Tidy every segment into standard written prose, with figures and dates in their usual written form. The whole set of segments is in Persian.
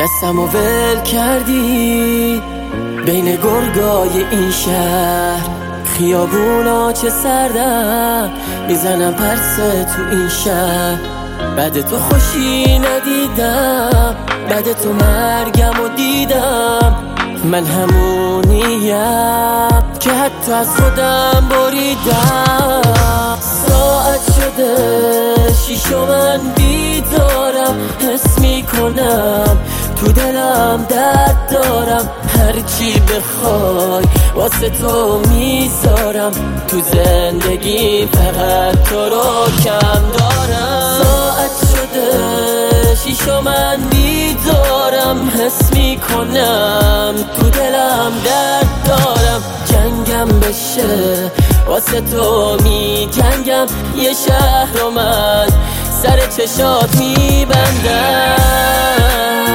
دستمو ول کردی بین گرگای این شهر، خیابونا چه سردن میزنم پرسه تو این شهر. بعد تو خوشی ندیدم، بعد تو مرگم و دیدم. من همونیم که حتی از خودم بریدم. ساعت شده 6 و من بیدارم، حس میکنم تو دلم درد دارم. هرچی بخوای واسه تو میذارم، تو زندگی فقط تو رو کم دارم. ساعت شده 6 و من بیدارم، حس میکنم تو دلم درد دارم. جنگم بشه واسه تو می جنگم، یه شهر رو من سر چشات میبندم.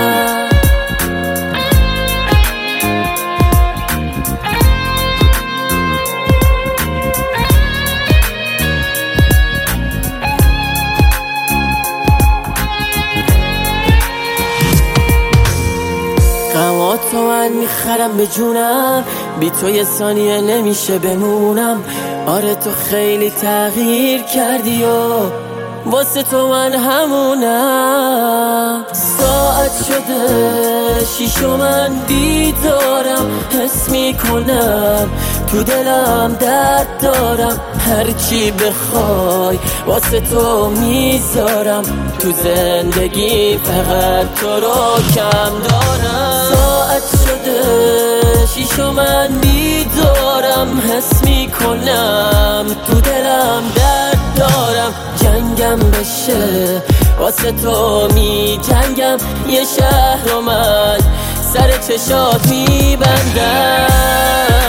غماتو من میخرم به جونم، بی تو یه ثانیه نمیشه بمونم. آره تو خیلی تغییر کردی و واسه تو من همونم. ساعت شده 6 و من بیدارم، حس میکنم تو دلم درد دارم. هرچی بخوای واسه تو میذارم، تو زندگی فقط تو رو کم دارم. ساعت شده 6 و من بیدارم، حس میکنم تو دلم درد دارم. جنگم بشه واسه تو می جنگم، یه شهر رو من سر چشات میبندم.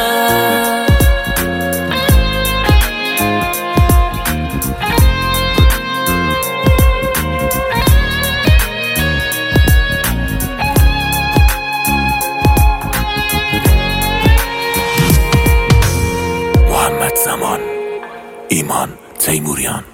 محمد زمان، ایمان تیموریان.